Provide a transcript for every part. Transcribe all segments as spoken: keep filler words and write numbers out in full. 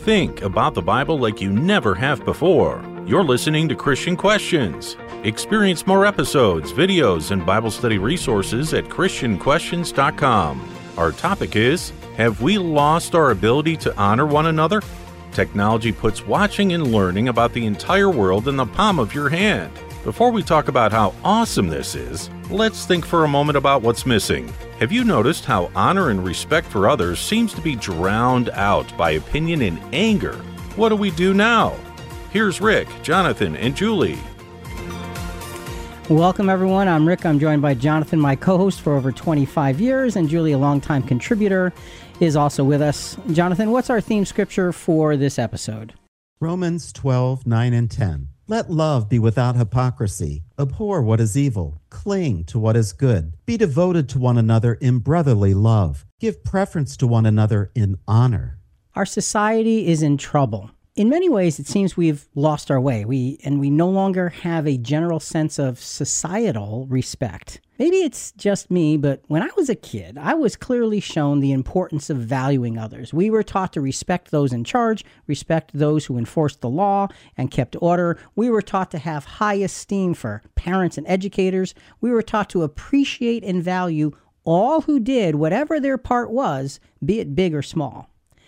think about the Bible like you never have before. You're listening to Christian Questions. Experience more episodes, videos, and Bible study resources at Christian Questions dot com. Our topic is, have we lost our ability to honor one another? Technology puts watching and learning about the entire world in the palm of your hand. Before we talk about how awesome this is, let's think for a moment about what's missing. Have you noticed how honor and respect for others seems to be drowned out by opinion and anger? What do we do now? Here's Rick, Jonathan, and Julie. Welcome, everyone. I'm Rick. I'm joined by Jonathan, my co-host for over twenty-five years, and Julie, a longtime contributor, is also with us. Jonathan, what's our theme scripture for this episode? Romans twelve, nine and ten. Let love be without hypocrisy. Abhor what is evil. Cling to what is good. Be devoted to one another in brotherly love. Give preference to one another in honor. Our society is in trouble. In many ways, it seems we've lost our way, we and we no longer have a general sense of societal respect. Maybe it's just me, but when I was a kid, I was clearly shown the importance of valuing others. We were taught to respect those in charge, respect those who enforced the law and kept order. We were taught to have high esteem for parents and educators. We were taught to appreciate and value all who did whatever their part was, be it big or small.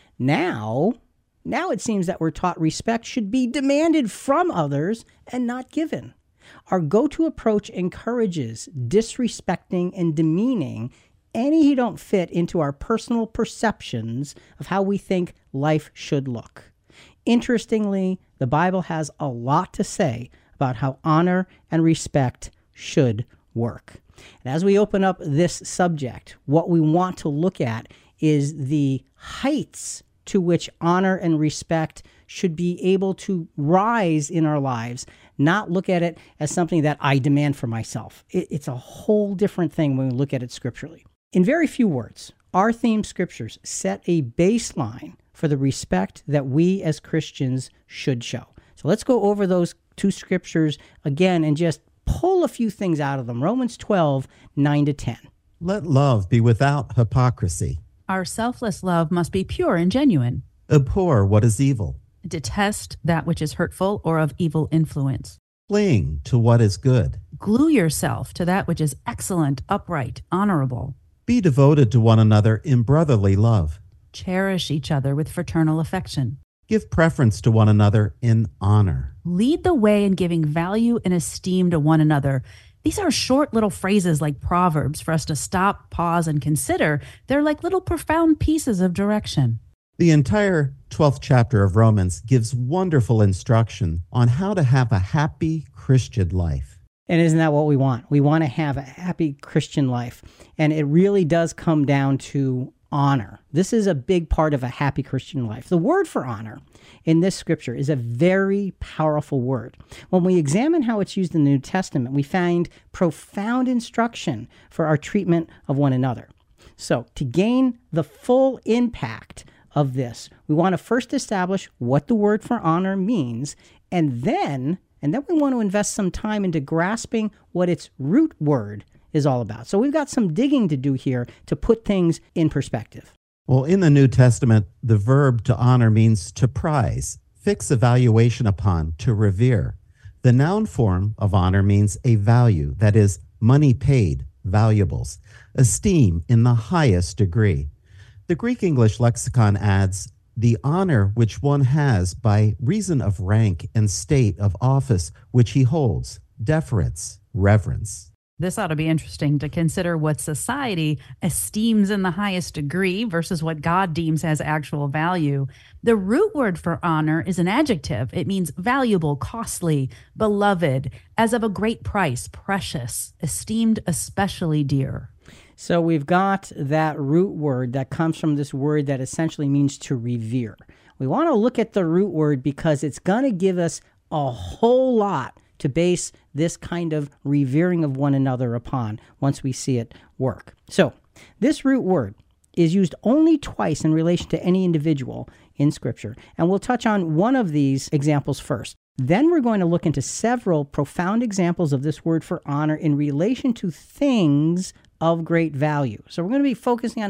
Now... Now it seems that we're taught respect should be demanded from others and not given. Our go-to approach encourages disrespecting and demeaning any who don't fit into our personal perceptions of how we think life should look. Interestingly, the Bible has a lot to say about how honor and respect should work. And as we open up this subject, what we want to look at is the heights to which honor and respect should be able to rise in our lives, not look at it as something that I demand for myself. It, it's a whole different thing when we look at it scripturally. In very few words, our theme scriptures set a baseline for the respect that we as Christians should show. So let's go over those two scriptures again and just pull a few things out of them. Romans twelve, nine to ten. Let love be without hypocrisy. Our selfless love must be pure and genuine. Abhor what is evil. Detest that which is hurtful or of evil influence. Cling to what is good. Glue yourself to that which is excellent, upright, honorable. Be devoted to one another in brotherly love. Cherish each other with fraternal affection. Give preference to one another in honor. Lead the way in giving value and esteem to one another. These are short little phrases like proverbs for us to stop, pause, and consider. They're like little profound pieces of direction. The entire twelfth chapter of Romans gives wonderful instruction on how to have a happy Christian life. And isn't that what we want? We want to have a happy Christian life. And it really does come down to honor. This is a big part of a happy Christian life. The word for honor in this scripture is a very powerful word. When we examine how it's used in the New Testament, we find profound instruction for our treatment of one another. So to gain the full impact of this, we want to first establish what the word for honor means, and then, and then we want to invest some time into grasping what its root word is all about. So we've got some digging to do here to put things in perspective. Well, in the New Testament, the verb to honor means to prize, fix a valuation upon, to revere. The noun form of honor means a value, that is, money paid, valuables, esteem in the highest degree. The Greek-English lexicon adds, the honor which one has by reason of rank and state of office which he holds, deference, reverence. This ought to be interesting to consider what society esteems in the highest degree versus what God deems as actual value. The root word for honor is an adjective. It means valuable, costly, beloved, as of a great price, precious, esteemed especially dear. So we've got that root word that comes from this word that essentially means to revere. We want to look at the root word because it's going to give us a whole lot to base this kind of revering of one another upon once we see it work. So this root word is used only twice in relation to any individual in Scripture, and we'll touch on one of these examples first. Then we're going to look into several profound examples of this word for honor in relation to things of great value. So we're going to be focusing on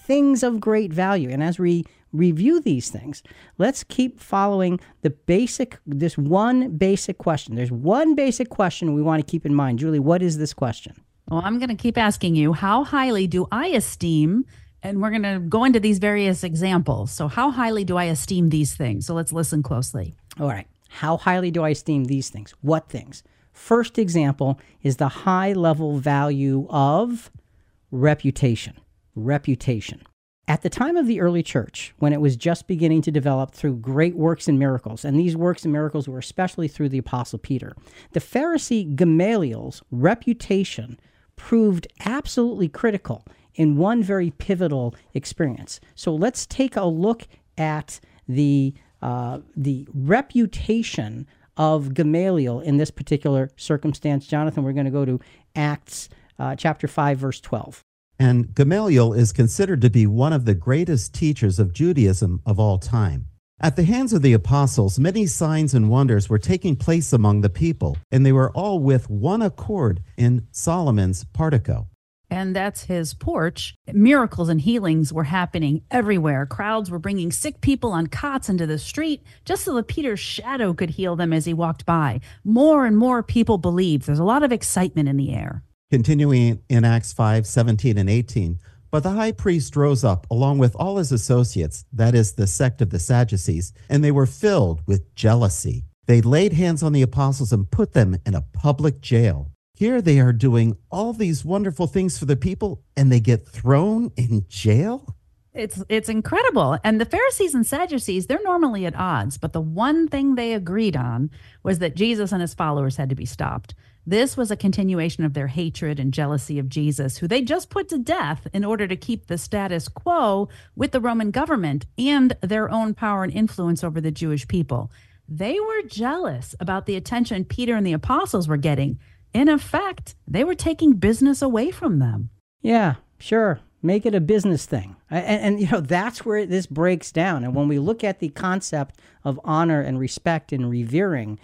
things of great value. And as we review these things, let's keep following the basic, this one basic question. There's one basic question we want to keep in mind. Julie, what is this question? Well, I'm going to keep asking you, how highly do I esteem, and we're going to go into these various examples. So how highly do I esteem these things? So let's listen closely. All right. How highly do I esteem these things? What things? First example is the high level value of reputation. Reputation. At the time of the early church, when it was just beginning to develop through great works and miracles, and these works and miracles were especially through the Apostle Peter, the Pharisee Gamaliel's reputation proved absolutely critical in one very pivotal experience. So let's take a look at the uh, the reputation of Gamaliel in this particular circumstance. Jonathan, we're going to go to Acts uh, chapter five, verse twelve. And Gamaliel is considered to be one of the greatest teachers of Judaism of all time. At the hands of the apostles, many signs and wonders were taking place among the people, and they were all with one accord in Solomon's portico. And that's his porch. Miracles and healings were happening everywhere. Crowds were bringing sick people on cots into the street just so that Peter's shadow could heal them as he walked by. More and more people believed. There's a lot of excitement in the air. Continuing in Acts five, seventeen and eighteen, but the high priest rose up along with all his associates, that is the sect of the Sadducees, and they were filled with jealousy. They laid hands on the apostles and put them in a public jail. Here they are doing all these wonderful things for the people, and they get thrown in jail? It's it's incredible. And the Pharisees and Sadducees, they're normally at odds, but the one thing they agreed on was that Jesus and his followers had to be stopped. This was a continuation of their hatred and jealousy of Jesus, who they just put to death in order to keep the status quo with the Roman government and their own power and influence over the Jewish people. They were jealous about the attention Peter and the apostles were getting. In effect, they were taking business away from them. Yeah, sure. Make it a business thing. And, and, you know, that's where this breaks down. And when we look at the concept of honor and respect and revering,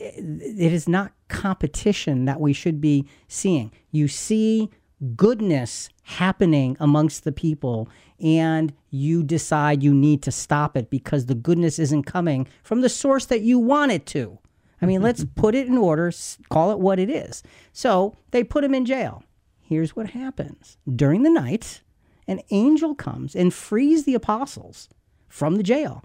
it is not competition that we should be seeing. You see goodness happening amongst the people, and you decide you need to stop it because the goodness isn't coming from the source that you want it to. I mean, let's put it in order, call it what it is. So they put him in jail. Here's what happens. During the night, an angel comes and frees the apostles from the jail.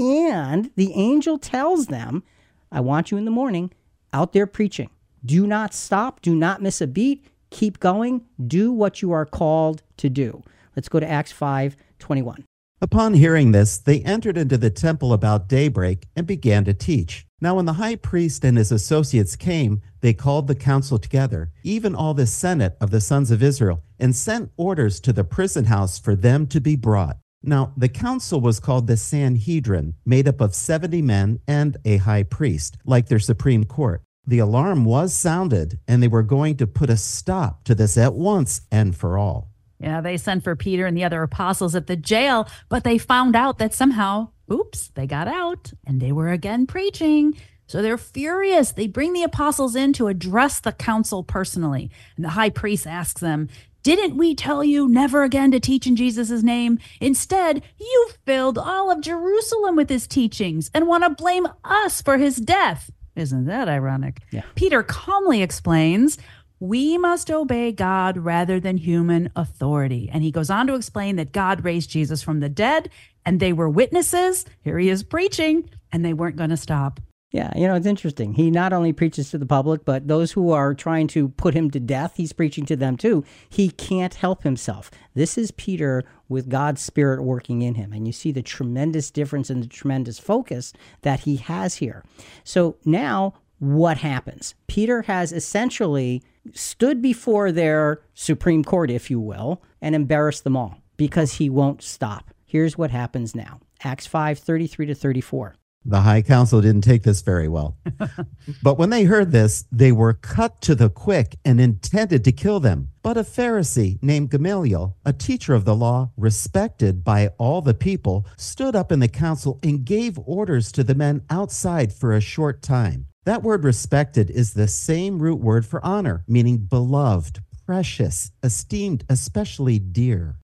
And the angel tells them, I want you in the morning out there preaching. Do not stop. Do not miss a beat. Keep going. Do what you are called to do. Let's go to Acts five twenty-one. Upon hearing this, they entered into the temple about daybreak and began to teach. Now when the high priest and his associates came, they called the council together, even all the senate of the sons of Israel, and sent orders to the prison house for them to be brought. Now the council was called the Sanhedrin, made up of seventy men and a high priest, like their supreme court. The alarm was sounded, and they were going to put a stop to this at once and for all. Yeah, they sent for Peter and the other apostles at the jail, but they found out that somehow, oops, they got out and they were again preaching. So they're furious. They bring the apostles in to address the council personally. And the high priest asks them, didn't we tell you never again to teach in Jesus' name? Instead, you filled all of Jerusalem with his teachings and want to blame us for his death. Isn't that ironic? Yeah. Peter calmly explains, we must obey God rather than human authority. And he goes on to explain that God raised Jesus from the dead, and they were witnesses. Here he is preaching, and they weren't going to stop. Yeah, you know, it's interesting. He not only preaches to the public, but those who are trying to put him to death, he's preaching to them too. He can't help himself. This is Peter with God's Spirit working in him. And you see the tremendous difference and the tremendous focus that he has here. So now what happens? Peter has essentially stood before their Supreme Court, if you will, and embarrassed them all because he won't stop. Here's what happens now. Acts five, thirty-three to thirty-four. The high council didn't take this very well. But when they heard this, they were cut to the quick and intended to kill them. But a Pharisee named Gamaliel, a teacher of the law, respected by all the people, stood up in the council and gave orders to the men outside for a short time. That word respected is the same root word for honor, meaning beloved, precious, esteemed, especially dear.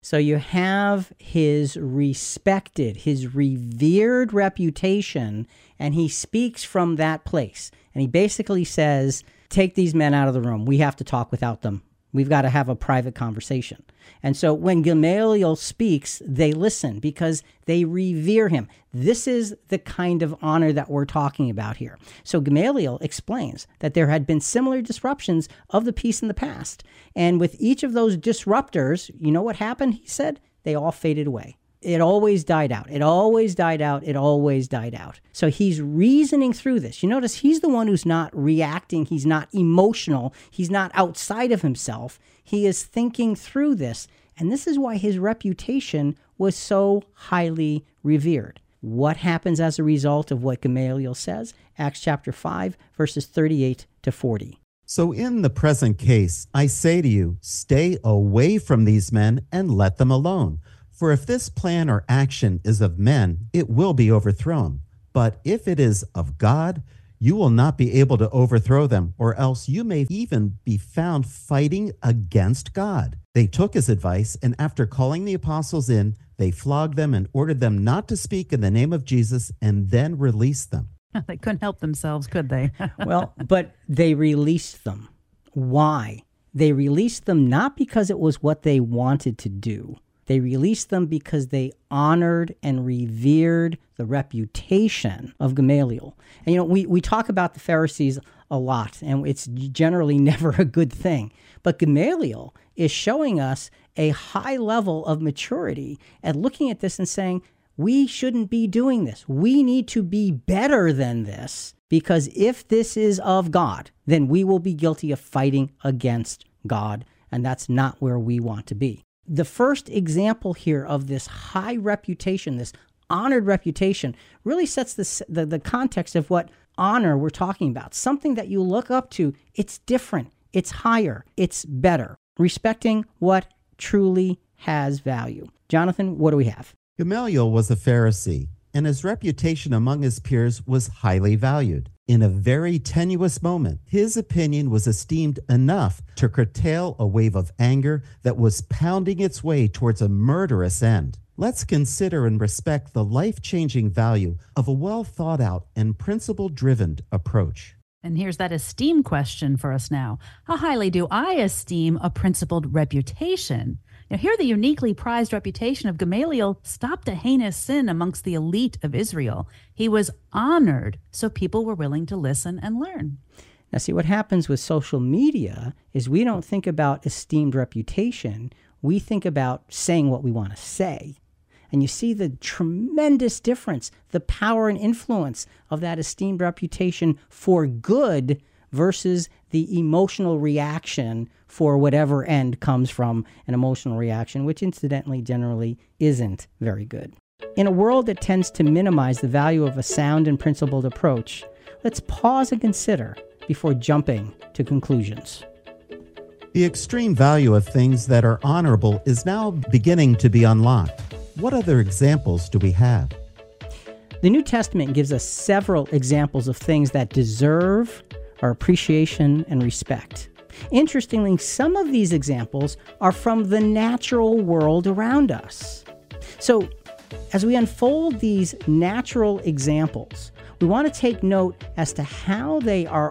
So you have his respected, his revered reputation, and he speaks from that place. And he basically says, take these men out of the room. We have to talk without them. We've got to have a private conversation. And so when Gamaliel speaks, they listen because they revere him. This is the kind of honor that we're talking about here. So Gamaliel explains that there had been similar disruptions of the peace in the past. And with each of those disruptors, you know what happened? He said, they all faded away. It always died out. It always died out. It always died out. So he's reasoning through this. You notice he's the one who's not reacting. He's not emotional. He's not outside of himself. He is thinking through this. And this is why his reputation was so highly revered. What happens as a result of what Gamaliel says? Acts chapter five, verses thirty-eight to forty. So in the present case, I say to you, stay away from these men and let them alone. For if this plan or action is of men, it will be overthrown. But if it is of God, you will not be able to overthrow them, or else you may even be found fighting against God. They took his advice, and after calling the apostles in, they flogged them and ordered them not to speak in the name of Jesus, and then released them. They couldn't help themselves, could they? Well, but they released them. Why? They released them not because it was what they wanted to do. They released them because they honored and revered the reputation of Gamaliel. And, you know, we, we talk about the Pharisees a lot, and it's generally never a good thing. But Gamaliel is showing us a high level of maturity at looking at this and saying, we shouldn't be doing this. We need to be better than this, because if this is of God, then we will be guilty of fighting against God, and that's not where we want to be. The first example here of this high reputation, this honored reputation, really sets this, the, the context of what honor we're talking about. Something that you look up to, it's different, it's higher, it's better. Respecting what truly has value. Jonathan, what do we have? Gamaliel was a Pharisee, and his reputation among his peers was highly valued. In a very tenuous moment, his opinion was esteemed enough to curtail a wave of anger that was pounding its way towards a murderous end. Let's consider and respect the life-changing value of a well-thought-out and principle-driven approach. And here's that esteem question for us now. How highly do I esteem a principled reputation? Now, here the uniquely prized reputation of Gamaliel stopped a heinous sin amongst the elite of Israel. He was honored, so people were willing to listen and learn. Now, see, what happens with social media is we don't think about esteemed reputation. We think about saying what we want to say. And you see the tremendous difference, the power and influence of that esteemed reputation for good versus the emotional reaction for whatever end comes from an emotional reaction, which incidentally generally isn't very good. In a world that tends to minimize the value of a sound and principled approach, let's pause and consider before jumping to conclusions. The extreme value of things that are honorable is now beginning to be unlocked. What other examples do we have? The New Testament gives us several examples of things that deserve our appreciation and respect. Interestingly, some of these examples are from the natural world around us. So, as we unfold these natural examples, we want to take note as to how they are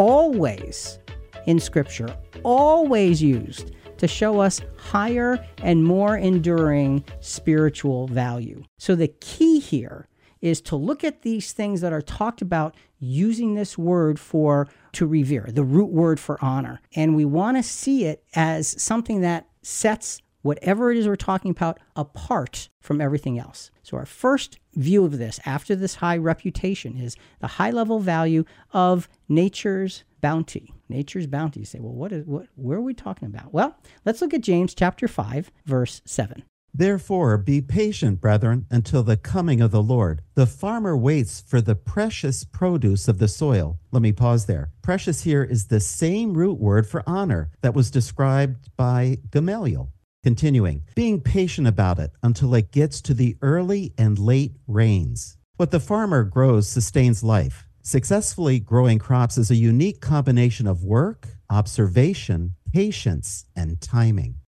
always in Scripture, always used to show us higher and more enduring spiritual value. So the key here is to look at these things that are talked about using this word for to revere, the root word for honor. And we want to see it as something that sets whatever it is we're talking about apart from everything else. So our first view of this, after this high reputation, is the high level value of nature's bounty. Nature's bounty. You say, well, what is what where are we talking about? Well, let's look at James chapter five, verse seven. Therefore, be patient, brethren, until the coming of the Lord. The farmer waits for the precious produce of the soil. Let me pause there. Precious here is the same root word for honor that was described by Gamaliel. Continuing, being patient about it until it gets to the early and late rains. What the farmer grows sustains life. Successfully growing crops is a unique combination of work, observation, patience, and timing.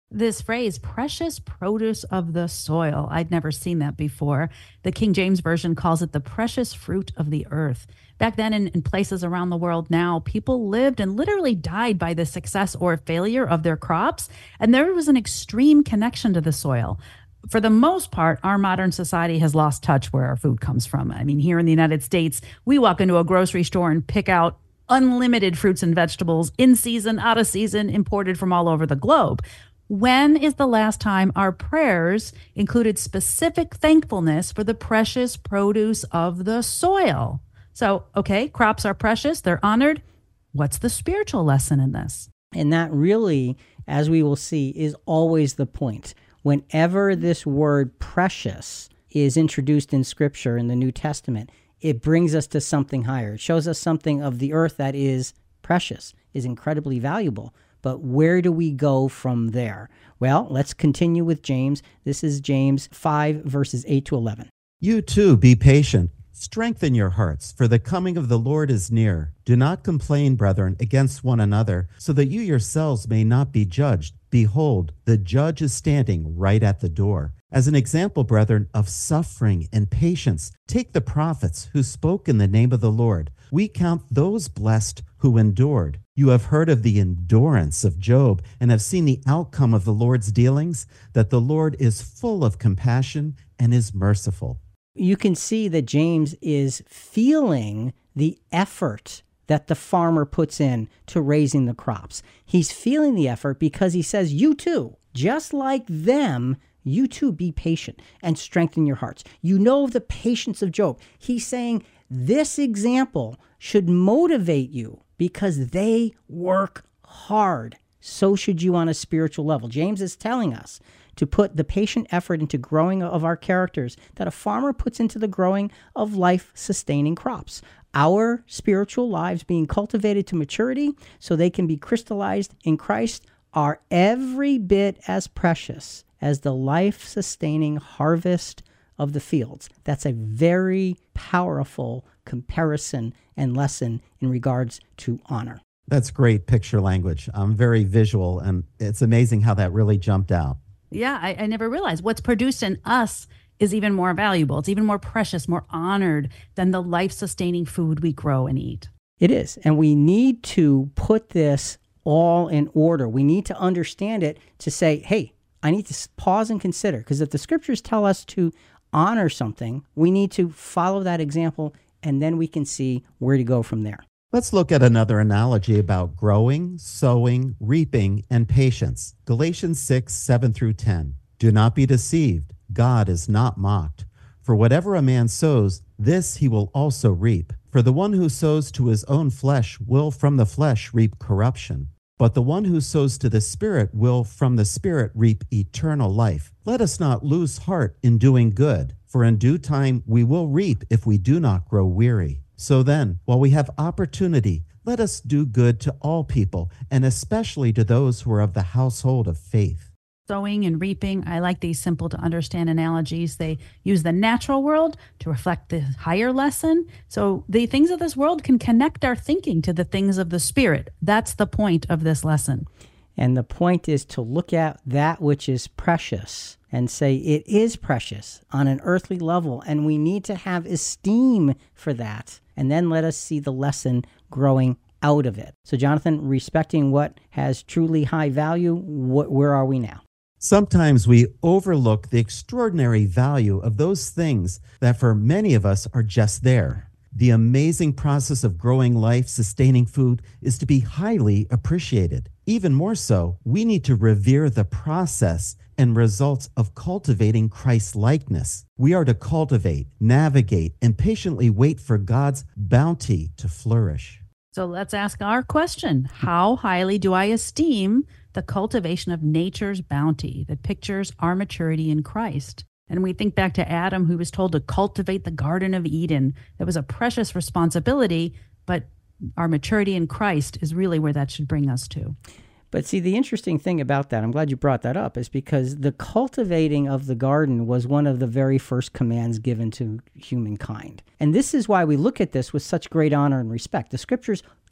This phrase, precious produce of the soil, I'd never seen that before. The King James Version calls it the precious fruit of the earth. Back then, in, in places around the world now, people lived and literally died by the success or failure of their crops, and there was an extreme connection to the soil. For the most part, our modern society has lost touch where our food comes from. I mean, here in the United States, we walk into a grocery store and pick out unlimited fruits and vegetables, in season, out of season, imported from all over the globe. When is the last time our prayers included specific thankfulness for the precious produce of the soil? So, okay, crops are precious, they're honored. What's the spiritual lesson in this? And that really, as we will see, is always the point. Whenever this word precious is introduced in Scripture in the New Testament, it brings us to something higher. It shows us something of the earth that is precious, is incredibly valuable. But where do we go from there? Well, let's continue with James. This is James five, verses eight to eleven. You too be patient. Strengthen your hearts, for the coming of the Lord is near. Do not complain, brethren, against one another, so that you yourselves may not be judged. Behold, the judge is standing right at the door. As an example, brethren, of suffering and patience, take the prophets who spoke in the name of the Lord. We count those blessed who endured. You have heard of the endurance of Job and have seen the outcome of the Lord's dealings, that the Lord is full of compassion and is merciful. You can see that James is feeling the effort that the farmer puts in to raising the crops. He's feeling the effort because he says, you too, just like them, you too be patient and strengthen your hearts. You know the patience of Job. He's saying this example should motivate you because they work hard. So should you on a spiritual level. James is telling us to put the patient effort into growing of our characters that a farmer puts into the growing of life-sustaining crops. Our spiritual lives being cultivated to maturity so they can be crystallized in Christ are every bit as precious as the life-sustaining harvest of the fields. That's a very powerful comparison and lesson in regards to honor. That's great picture language. I'm very visual, and it's amazing how that really jumped out. Yeah, I, I never realized what's produced in us is even more valuable. It's even more precious, more honored than the life-sustaining food we grow and eat. It is. And we need to put this all in order. We need to understand it to say, hey, I need to pause and consider. Because if the scriptures tell us to honor something, we need to follow that example, and then we can see where to go from there. Let's look at another analogy about growing, sowing, reaping, and patience. Galatians six, seven through ten. Do not be deceived. God is not mocked. For whatever a man sows, this he will also reap. For the one who sows to his own flesh will from the flesh reap corruption. But the one who sows to the Spirit will from the Spirit reap eternal life. Let us not lose heart in doing good, for in due time we will reap if we do not grow weary. So then, while we have opportunity, let us do good to all people, and especially to those who are of the household of faith. Sowing and reaping, I like these simple to understand analogies. They use the natural world to reflect the higher lesson. So the things of this world can connect our thinking to the things of the Spirit. That's the point of this lesson. And the point is to look at that which is precious and say it is precious on an earthly level, and we need to have esteem for that. And then let us see the lesson growing out of it. So, Jonathan, respecting what has truly high value, wh- where are we now? Sometimes we overlook the extraordinary value of those things that for many of us are just there. The amazing process of growing life-sustaining food is to be highly appreciated. Even more so, we need to revere the process and results of cultivating Christ's likeness. We are to cultivate, navigate, and patiently wait for God's bounty to flourish. So let's ask our question. How highly do I esteem the cultivation of nature's bounty that pictures our maturity in Christ? And we think back to Adam, who was told to cultivate the Garden of Eden. That was a precious responsibility, but our maturity in Christ is really where that should bring us to. But see, the interesting thing about that, I'm glad you brought that up, is because the cultivating of the garden was one of the very first commands given to humankind. And this is why we look at this with such great honor and respect. The scriptures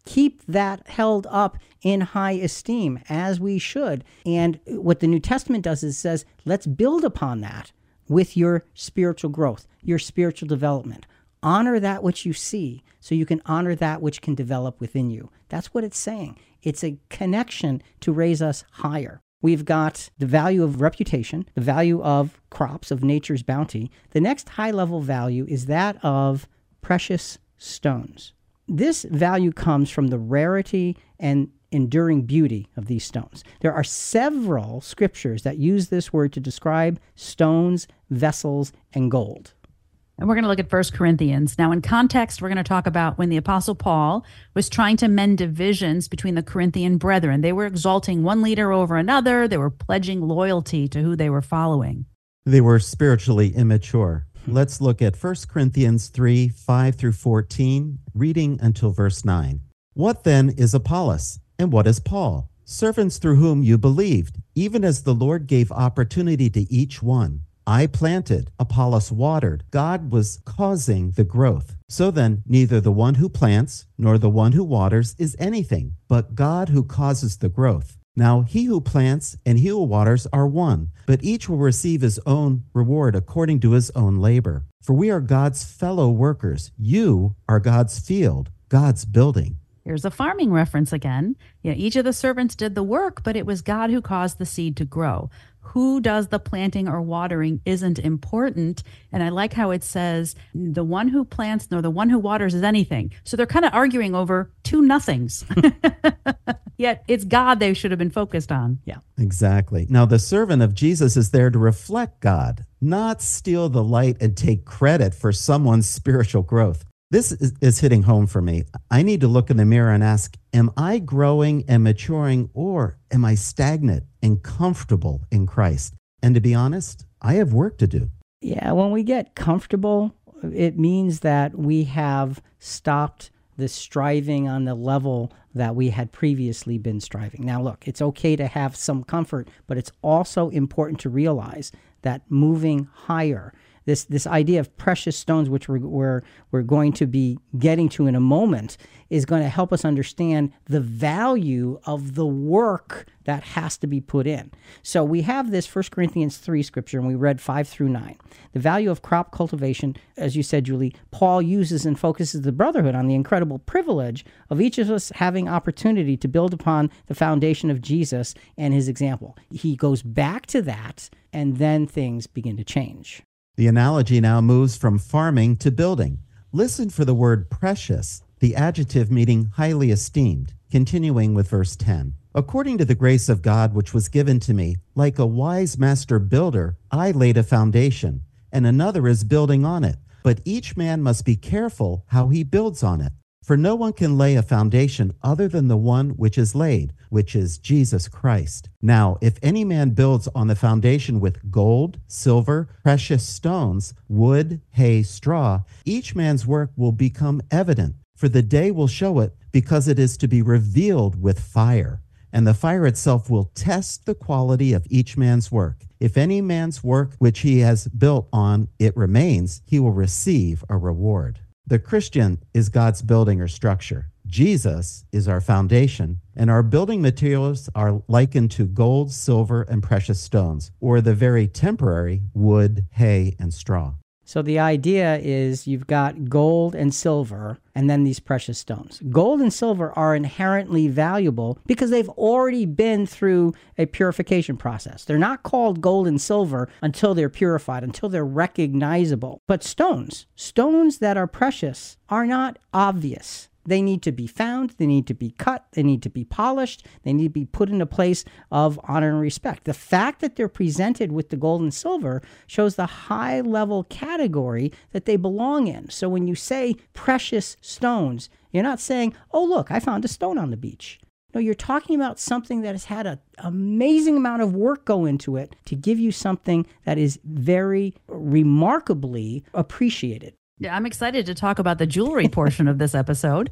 keep that held up in high esteem, as we should. And what the New Testament does is says, let's build upon that with your spiritual growth, your spiritual development. Honor that which you see so you can honor that which can develop within you. That's what it's saying. It's a connection to raise us higher. We've got the value of reputation, the value of crops, of nature's bounty. The next high-level value is that of precious stones. This value comes from the rarity and enduring beauty of these stones. There are several scriptures that use this word to describe stones, vessels, and gold. And we're going to look at First Corinthians. Now, in context, we're going to talk about when the Apostle Paul was trying to mend divisions between the Corinthian brethren. They were exalting one leader over another. They were pledging loyalty to who they were following. They were spiritually immature. Let's look at First Corinthians three, five through fourteen, reading until verse nine. What then is Apollos, and what is Paul? Servants through whom you believed, even as the Lord gave opportunity to each one. I planted, Apollos watered, God was causing the growth. So then, neither the one who plants nor the one who waters is anything, but God who causes the growth. Now he who plants and he who waters are one, but each will receive his own reward according to his own labor. For we are God's fellow workers. You are God's field, God's building. Here's a farming reference again. You know, each of the servants did the work, but it was God who caused the seed to grow. Who does the planting or watering isn't important. And I like how it says the one who plants nor the one who waters is anything. So they're kind of arguing over two nothings. Yet it's God they should have been focused on. Yeah, exactly. Now, the servant of Jesus is there to reflect God, not steal the light and take credit for someone's spiritual growth. This is, is hitting home for me. I need to look in the mirror and ask, am I growing and maturing, or am I stagnant and comfortable in Christ? And to be honest, I have work to do. Yeah, when we get comfortable, it means that we have stopped the striving on the level that we had previously been striving. Now, look, it's okay to have some comfort, but it's also important to realize that moving higher, This this idea of precious stones, which we're, we're, we're going to be getting to in a moment, is going to help us understand the value of the work that has to be put in. So we have this First Corinthians three scripture, and we read five through nine. The value of crop cultivation, as you said, Julie, Paul uses and focuses the brotherhood on the incredible privilege of each of us having opportunity to build upon the foundation of Jesus and his example. He goes back to that, and then things begin to change. The analogy now moves from farming to building. Listen for the word precious, the adjective meaning highly esteemed. Continuing with verse ten. According to the grace of God which was given to me, like a wise master builder, I laid a foundation, and another is building on it. But each man must be careful how he builds on it. For no one can lay a foundation other than the one which is laid, which is Jesus Christ. Now, if any man builds on the foundation with gold, silver, precious stones, wood, hay, straw, each man's work will become evident, for the day will show it, because it is to be revealed with fire. And the fire itself will test the quality of each man's work. If any man's work which he has built on it remains, he will receive a reward. The Christian is God's building or structure. Jesus is our foundation, and our building materials are likened to gold, silver, and precious stones, or the very temporary wood, hay, and straw. So the idea is you've got gold and silver, and then these precious stones. Gold and silver are inherently valuable because they've already been through a purification process. They're not called gold and silver until they're purified, until they're recognizable. But stones, stones that are precious, are not obvious. They need to be found, they need to be cut, they need to be polished, they need to be put in a place of honor and respect. The fact that they're presented with the gold and silver shows the high level category that they belong in. So when you say precious stones, you're not saying, oh look, I found a stone on the beach. No, you're talking about something that has had an amazing amount of work go into it to give you something that is very remarkably appreciated. Yeah, I'm excited to talk about the jewelry portion of this episode.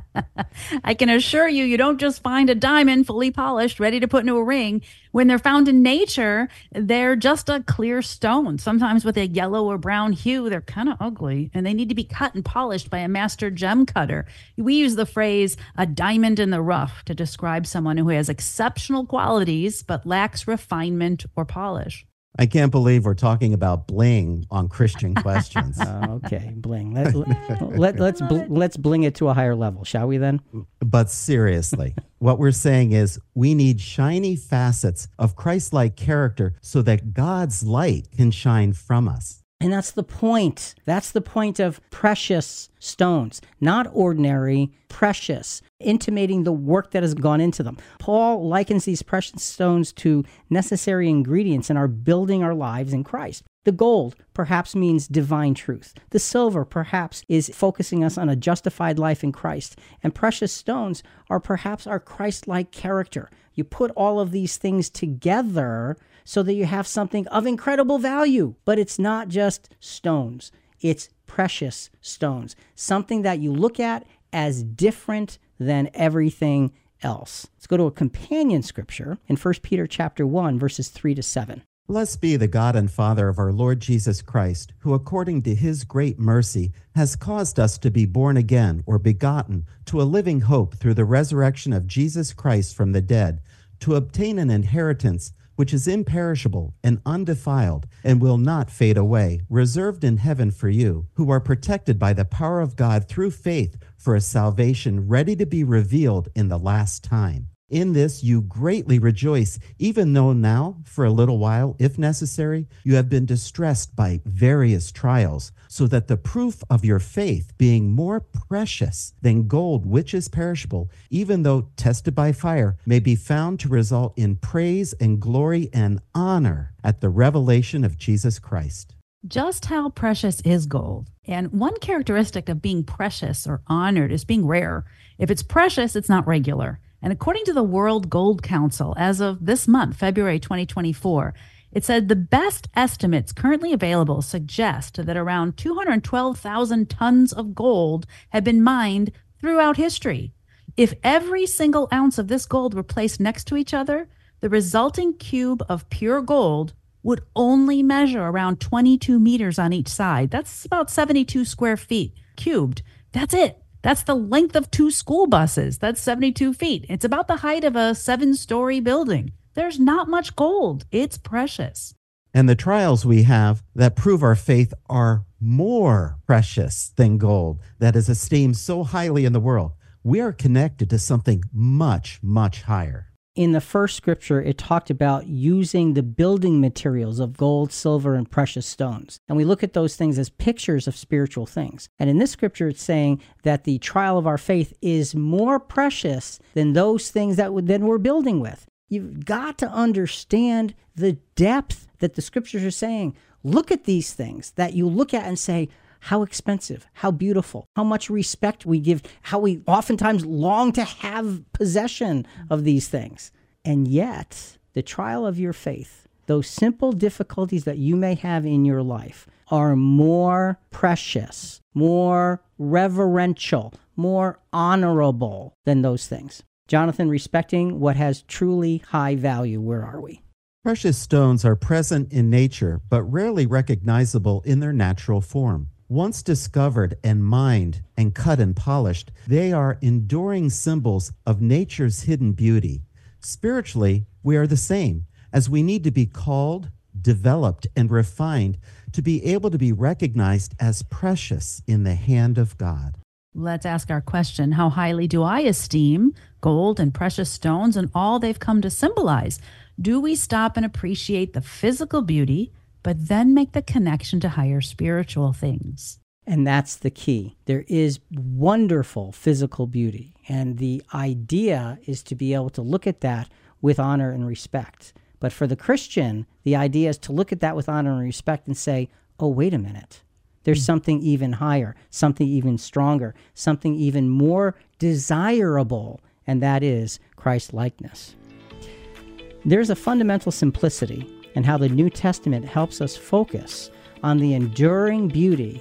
I can assure you, you don't just find a diamond fully polished, ready to put into a ring. When they're found in nature, they're just a clear stone, sometimes with a yellow or brown hue. They're kind of ugly, and they need to be cut and polished by a master gem cutter. We use the phrase a diamond in the rough to describe someone who has exceptional qualities but lacks refinement or polish. I can't believe we're talking about bling on Christian Questions. Uh, okay, bling. Let, let, let's bl- let's bling it to a higher level, shall we then? But seriously, what we're saying is we need shiny facets of Christ-like character so that God's light can shine from us. And that's the point. That's the point of precious stones, not ordinary, precious, intimating the work that has gone into them. Paul likens these precious stones to necessary ingredients in our building our lives in Christ. The gold perhaps means divine truth. The silver perhaps is focusing us on a justified life in Christ. And precious stones are perhaps our Christ-like character. You put all of these things together so that you have something of incredible value. But it's not just stones. It's precious stones. Something that you look at as different than everything else. Let's go to a companion scripture in First Peter chapter one, verses three to seven. Blessed be the God and Father of our Lord Jesus Christ, who according to his great mercy has caused us to be born again or begotten to a living hope through the resurrection of Jesus Christ from the dead, to obtain an inheritance which is imperishable and undefiled and will not fade away, reserved in heaven for you, who are protected by the power of God through faith for a salvation ready to be revealed in the last time. In this you greatly rejoice, even though now, for a little while, if necessary, you have been distressed by various trials, so that the proof of your faith, being more precious than gold which is perishable, even though tested by fire, may be found to result in praise and glory and honor at the revelation of Jesus Christ. Just how precious is gold? And one characteristic of being precious or honored is being rare. If it's precious, it's not regular. And according to the World Gold Council, as of this month, February twenty twenty-four, it said the best estimates currently available suggest that around two hundred twelve thousand tons of gold have been mined throughout history. If every single ounce of this gold were placed next to each other, the resulting cube of pure gold would only measure around twenty-two meters on each side. That's about seventy-two square feet cubed. That's it. That's the length of two school buses. That's seventy-two feet. It's about the height of a seven-story building. There's not much gold. It's precious. And the trials we have that prove our faith are more precious than gold that is esteemed so highly in the world. We are connected to something much, much higher. In the first scripture, it talked about using the building materials of gold, silver, and precious stones. And we look at those things as pictures of spiritual things. And in this scripture, it's saying that the trial of our faith is more precious than those things that then we're building with. You've got to understand the depth that the scriptures are saying. Look at these things that you look at and say, how expensive, how beautiful, how much respect we give, how we oftentimes long to have possession of these things. And yet, the trial of your faith, those simple difficulties that you may have in your life, are more precious, more reverential, more honorable than those things. Jonathan, respecting what has truly high value, where are we? Precious stones are present in nature, but rarely recognizable in their natural form. Once discovered and mined and cut and polished, they are enduring symbols of nature's hidden beauty. Spiritually, we are the same, as we need to be called, developed, and refined to be able to be recognized as precious in the hand of God. Let's ask our question, how highly do I esteem gold and precious stones and all they've come to symbolize? Do we stop and appreciate the physical beauty, but then make the connection to higher spiritual things? And that's the key. There is wonderful physical beauty. And the idea is to be able to look at that with honor and respect. But for the Christian, the idea is to look at that with honor and respect and say, oh, wait a minute. There's something even higher, something even stronger, something even more desirable, and that is Christ-likeness. There's a fundamental simplicity in how the New Testament helps us focus on the enduring beauty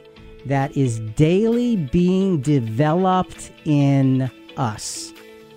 that is daily being developed in us.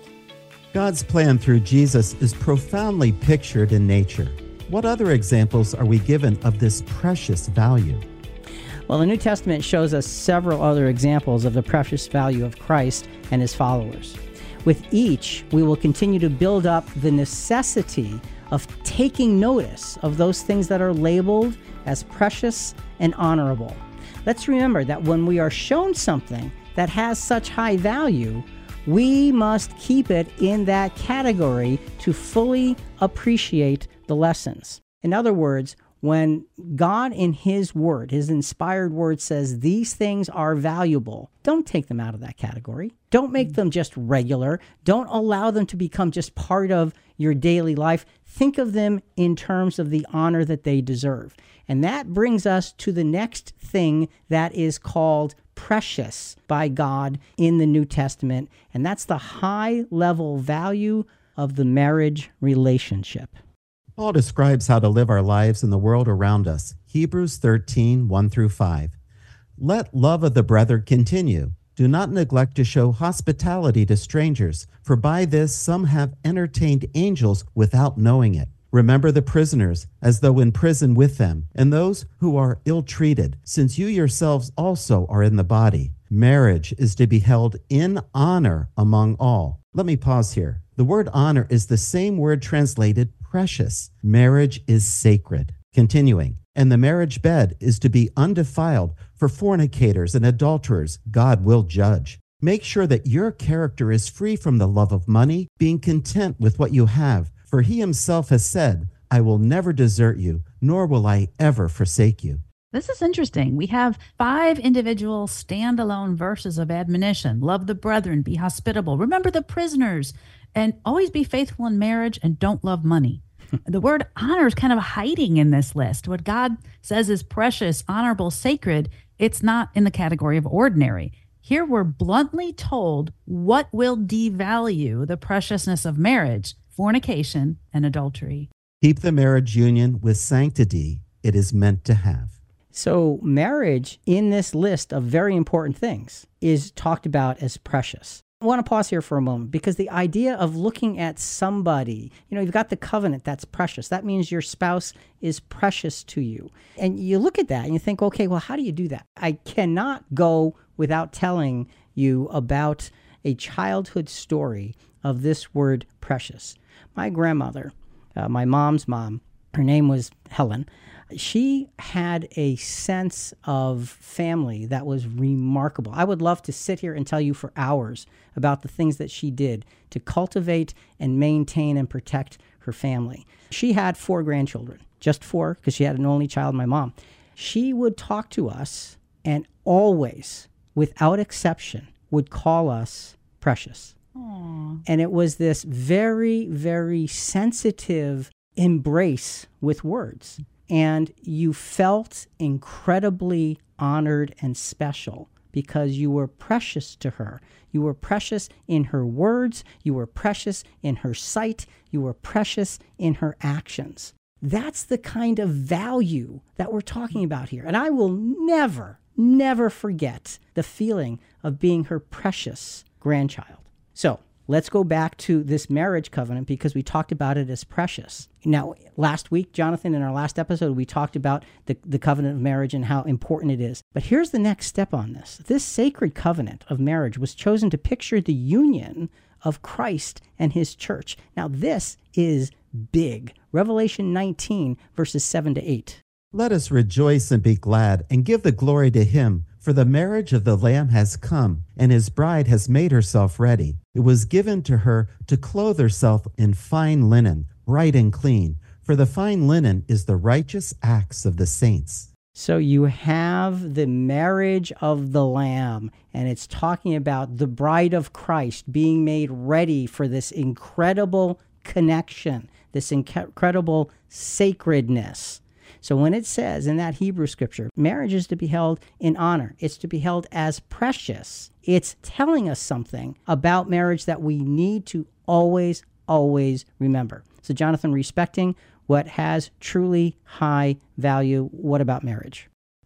God's plan through Jesus is profoundly pictured in nature. What other examples are we given of this precious value? Well, the New Testament shows us several other examples of the precious value of Christ and his followers. With each, we will continue to build up the necessity of taking notice of those things that are labeled as precious and honorable. Let's remember that when we are shown something that has such high value, we must keep it in that category to fully appreciate the lessons. In other words, when God in his word, his inspired word says these things are valuable, don't take them out of that category. Don't make them just regular. Don't allow them to become just part of your daily life. Think of them in terms of the honor that they deserve. And that brings us to the next thing that is called precious by God in the New Testament, and that's the high-level value of the marriage relationship. Paul describes how to live our lives in the world around us. Hebrews thirteen, one through five. Let love of the brethren continue. Do not neglect to show hospitality to strangers, for by this some have entertained angels without knowing it. Remember the prisoners, as though in prison with them, and those who are ill-treated, since you yourselves also are in the body. Marriage is to be held in honor among all. Let me pause here. The word honor is the same word translated precious. Marriage is sacred. Continuing, and the marriage bed is to be undefiled, for fornicators and adulterers God will judge. Make sure that your character is free from the love of money, being content with what you have. For he himself has said, I will never desert you, nor will I ever forsake you. This is interesting. We have five individual standalone verses of admonition. Love the brethren, be hospitable, remember the prisoners, and always be faithful in marriage, and don't love money. The word honor is kind of hiding in this list. What God says is precious, honorable, sacred, it's not in the category of ordinary. Here we're bluntly told what will devalue the preciousness of marriage: fornication and adultery. Keep the marriage union with sanctity it is meant to have. So marriage in this list of very important things is talked about as precious. I want to pause here for a moment, because the idea of looking at somebody, you know, you've got the covenant that's precious. That means your spouse is precious to you. And you look at that and you think, okay, well, how do you do that? I cannot go without telling you about a childhood story of this word precious. My grandmother, uh, my mom's mom, her name was Helen. She had a sense of family that was remarkable. I would love to sit here and tell you for hours about the things that she did to cultivate and maintain and protect her family. She had four grandchildren, just four, because she had an only child, my mom. She would talk to us and always, without exception, would call us precious. Aww. And it was this very, very sensitive embrace with words. And you felt incredibly honored and special because you were precious to her. You were precious in her words. You were precious in her sight. You were precious in her actions. That's the kind of value that we're talking about here. And I will never, never forget the feeling of being her precious grandchild. So let's go back to this marriage covenant, because we talked about it as precious. Now, last week, Jonathan, in our last episode, we talked about the, the covenant of marriage and how important it is. But here's the next step on this. This sacred covenant of marriage was chosen to picture the union of Christ and his church. Now, this is big. Revelation nineteen, verses seven to eight. Let us rejoice and be glad and give the glory to him, for the marriage of the Lamb has come, and his bride has made herself ready. It was given to her to clothe herself in fine linen, bright and clean, for the fine linen is the righteous acts of the saints. So you have the marriage of the Lamb, and it's talking about the bride of Christ being made ready for this incredible connection, this inc- incredible sacredness. So when it says in that Hebrew scripture, marriage is to be held in honor, it's to be held as precious, it's telling us something about marriage that we need to always, always remember. So Jonathan, respecting what has truly high value, what about marriage?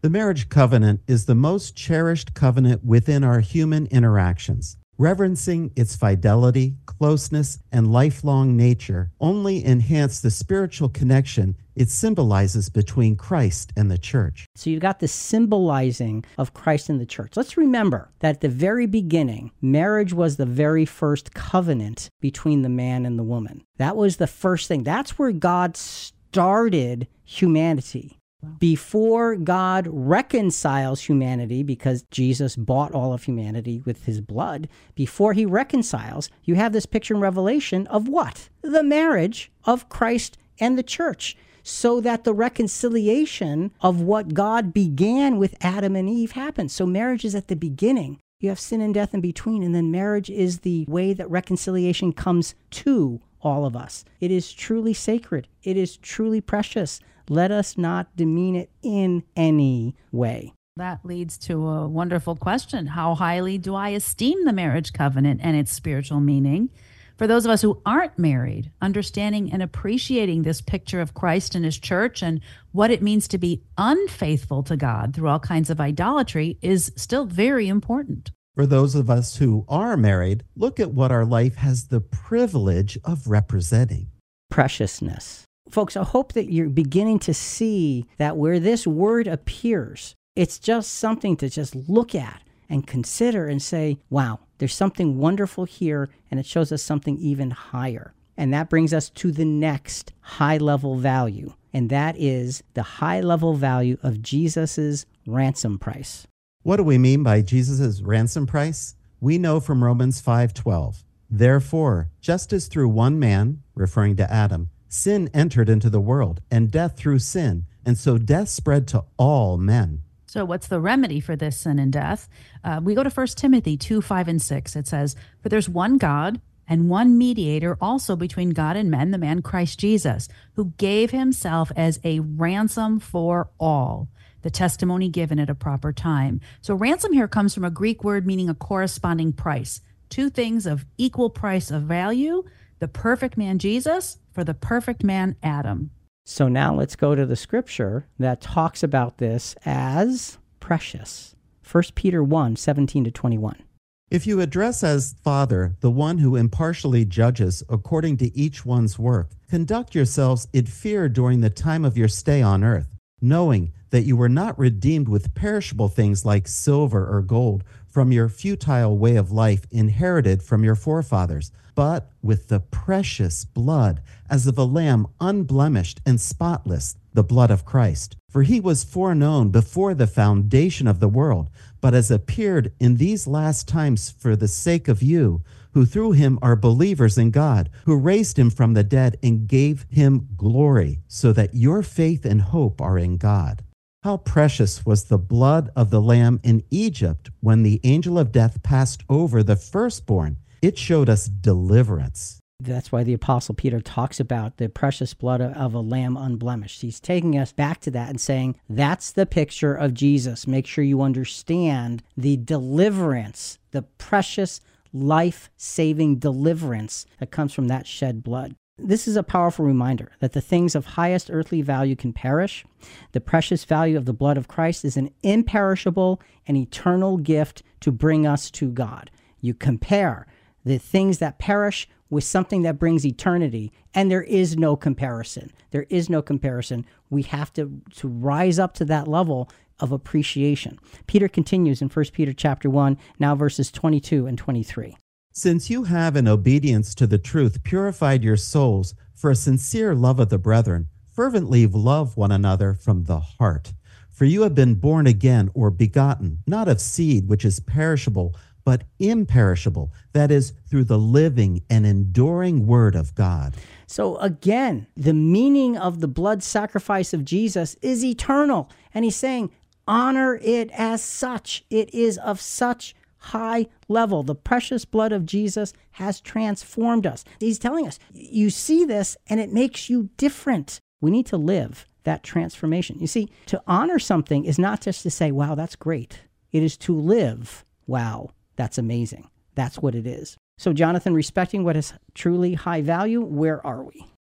The marriage covenant is the most cherished covenant within our human interactions. Reverencing its fidelity, closeness, and lifelong nature only enhance the spiritual connection it symbolizes between Christ and the church. So you've got the symbolizing of Christ and the church. Let's remember that at the very beginning, marriage was the very first covenant between the man and the woman. That was the first thing. That's where God started humanity. Before God reconciles humanity, because Jesus bought all of humanity with his blood, before he reconciles, you have this picture in Revelation of what? The marriage of Christ and the church, so that the reconciliation of what God began with Adam and Eve happens. So marriage is at the beginning. You have sin and death in between, and then marriage is the way that reconciliation comes to all of us. It is truly sacred. It is truly precious. Let us not demean it in any way. That leads to a wonderful question. How highly do I esteem the marriage covenant and its spiritual meaning? For those of us who aren't married, understanding and appreciating this picture of Christ and his church and what it means to be unfaithful to God through all kinds of idolatry is still very important. For those of us who are married, look at what our life has the privilege of representing. Preciousness. Folks, I hope that you're beginning to see that where this word appears, it's just something to just look at and consider and say, wow, there's something wonderful here, and it shows us something even higher. And that brings us to the next high-level value, and that is the high-level value of Jesus's ransom price. What do we mean by Jesus' ransom price? We know from Romans five twelve, therefore, just as through one man, referring to Adam, sin entered into the world, and death through sin, and so death spread to all men. So what's the remedy for this sin and death? Uh, we go to First Timothy two, five, and six. It says, for there's one God and one mediator also between God and men, the man Christ Jesus, who gave himself as a ransom for all, the testimony given at a proper time. So ransom here comes from a Greek word meaning a corresponding price. Two things of equal price of value, the perfect man Jesus for the perfect man Adam. So now let's go to the scripture that talks about this as precious. First Peter one, seventeen to twenty-one. If you address as Father the one who impartially judges according to each one's work, conduct yourselves in fear during the time of your stay on earth, knowing that you were not redeemed with perishable things like silver or gold from your futile way of life inherited from your forefathers, but with the precious blood as of a lamb unblemished and spotless, the blood of Christ. For he was foreknown before the foundation of the world, but has appeared in these last times for the sake of you, who through him are believers in God, who raised him from the dead and gave him glory, so that your faith and hope are in God. How precious was the blood of the lamb in Egypt when the angel of death passed over the firstborn. It showed us deliverance. That's why the Apostle Peter talks about the precious blood of a lamb unblemished. He's taking us back to that and saying, that's the picture of Jesus. Make sure you understand the deliverance, the precious life-saving deliverance that comes from that shed blood. This is a powerful reminder that the things of highest earthly value can perish. The precious value of the blood of Christ is an imperishable and eternal gift to bring us to God. You compare the things that perish with something that brings eternity, and there is no comparison. There is no comparison. We have to, to rise up to that level of appreciation. Peter continues in First Peter chapter one, now verses twenty-two and twenty-three. Since you have in obedience to the truth purified your souls for a sincere love of the brethren, fervently love one another from the heart. For you have been born again or begotten, not of seed which is perishable, but imperishable, that is, through the living and enduring word of God. So again, the meaning of the blood sacrifice of Jesus is eternal. And he's saying, honor it as such. It is of such high level. The precious blood of Jesus has transformed us. He's telling us, you see this and it makes you different. We need to live that transformation. You see, to honor something is not just to say, wow, that's great. It is to live, wow, that's amazing. That's what it is. So Jonathan, respecting what is truly high value, where are we?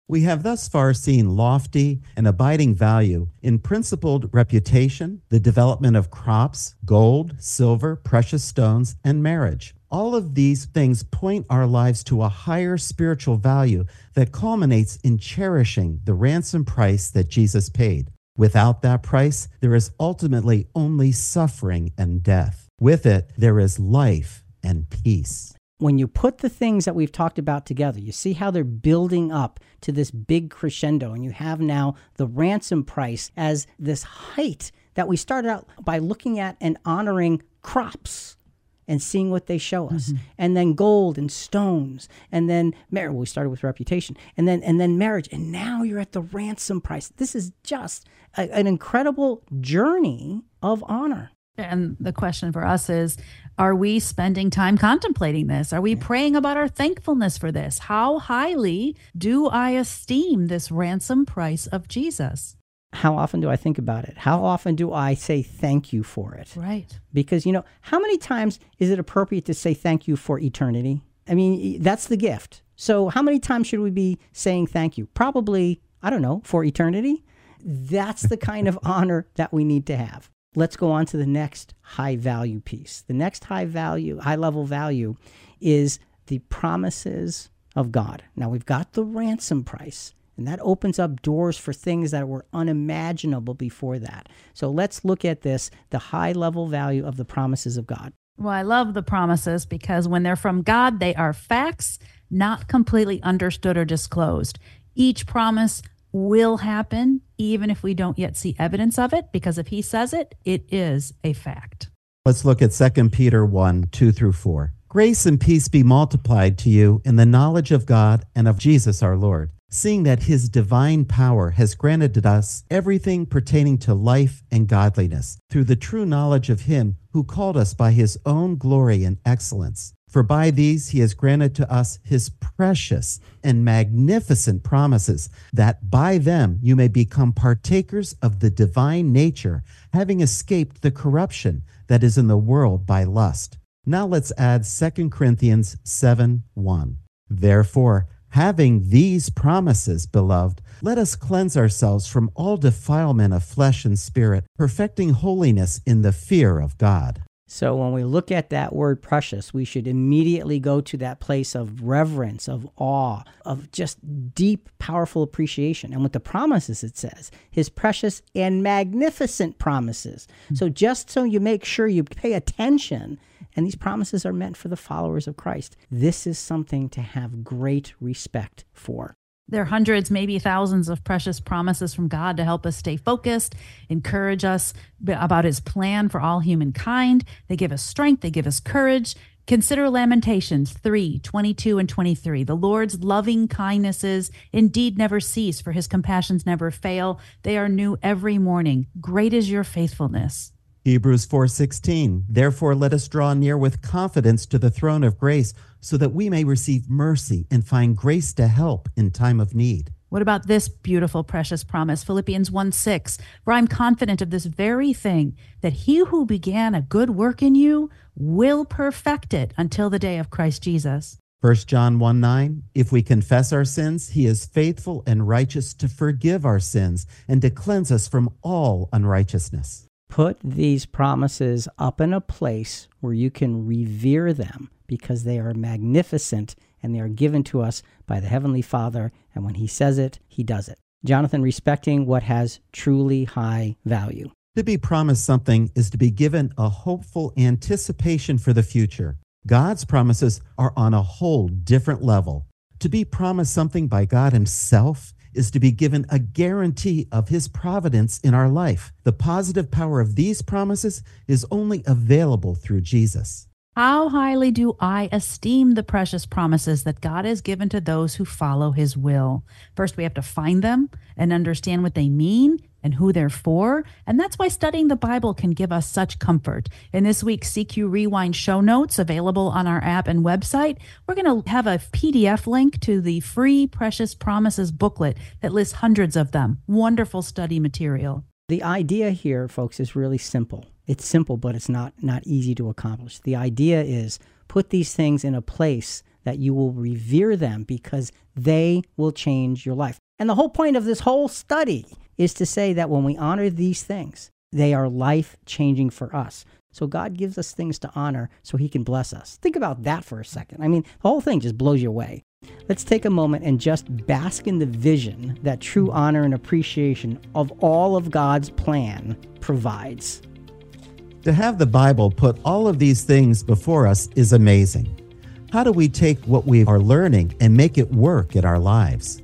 We have thus far seen lofty and abiding value in principled reputation, the development of crops, gold, silver, precious stones, and marriage. All of these things point our lives to a higher spiritual value that culminates in cherishing the ransom price that Jesus paid. Without that price, there is ultimately only suffering and death. With it, there is life and peace. When you put the things that we've talked about together, you see how they're building up to this big crescendo, and you have now the ransom price as this height that we started out by looking at and honoring crops and seeing what they show us, mm-hmm. and then gold and stones, and then marriage. Well, we started with reputation, and then and then marriage, and now you're at the ransom price. This is just a, an incredible journey of honor. And the question for us is, are we spending time contemplating this? Are we yeah. praying about our thankfulness for this? How highly do I esteem this ransom price of Jesus? How often do I think about it? How often do I say thank you for it? Right. Because, you know, how many times is it appropriate to say thank you for eternity? I mean, that's the gift. So how many times should we be saying thank you? Probably, I don't know, for eternity. That's the kind of honor that we need to have. Let's go on to the next high value piece. The next high value, high level value is the promises of God. Now we've got the ransom price, and that opens up doors for things that were unimaginable before that. So let's look at this, the high level value of the promises of God. Well, I love the promises because when they're from God, they are facts, not completely understood or disclosed. Each promise will happen, even if we don't yet see evidence of it, because if he says it, it is a fact. Let's look at Second Peter one, two through four. Grace and peace be multiplied to you in the knowledge of God and of Jesus our Lord, seeing that his divine power has granted us everything pertaining to life and godliness, through the true knowledge of him who called us by his own glory and excellence. For by these he has granted to us his precious and magnificent promises, that by them you may become partakers of the divine nature, having escaped the corruption that is in the world by lust. Now let's add Second Corinthians seven one. Therefore, having these promises, beloved, let us cleanse ourselves from all defilement of flesh and spirit, perfecting holiness in the fear of God. So when we look at that word precious, we should immediately go to that place of reverence, of awe, of just deep, powerful appreciation. And with the promises, it says, his precious and magnificent promises. Mm-hmm. So just so you make sure you pay attention, and these promises are meant for the followers of Christ, this is something to have great respect for. There are hundreds, maybe thousands of precious promises from God to help us stay focused, encourage us about his plan for all humankind. They give us strength. They give us courage. Consider Lamentations three, twenty-two and twenty-three. The Lord's loving kindnesses indeed never cease, for his compassions never fail. They are new every morning. Great is your faithfulness. Hebrews four sixteen. Therefore, let us draw near with confidence to the throne of grace, so that we may receive mercy and find grace to help in time of need. What about this beautiful, precious promise? Philippians one six. For I'm confident of this very thing, that he who began a good work in you will perfect it until the day of Christ Jesus. First John one nine. If we confess our sins, he is faithful and righteous to forgive our sins and to cleanse us from all unrighteousness. Put these promises up in a place where you can revere them, because they are magnificent and they are given to us by the Heavenly Father. And when he says it, he does it. Jonathan, respecting what has truly high value. To be promised something is to be given a hopeful anticipation for the future. God's promises are on a whole different level. To be promised something by God himself is to be given a guarantee of his providence in our life. The positive power of these promises is only available through Jesus. How highly do I esteem the precious promises that God has given to those who follow his will? First, we have to find them and understand what they mean and who they're for. And that's why studying the Bible can give us such comfort. In this week's C Q Rewind show notes available on our app and website, we're going to have a P D F link to the free Precious Promises booklet that lists hundreds of them. Wonderful study material. The idea here, folks, is really simple. It's simple, but it's not, not easy to accomplish. The idea is put these things in a place that you will revere them because they will change your life. And the whole point of this whole study is to say that when we honor these things, they are life-changing for us. So God gives us things to honor so he can bless us. Think about that for a second. I mean, the whole thing just blows you away. Let's take a moment and just bask in the vision that true honor and appreciation of all of God's plan provides. To have the Bible put all of these things before us is amazing. How do we take what we are learning and make it work in our lives?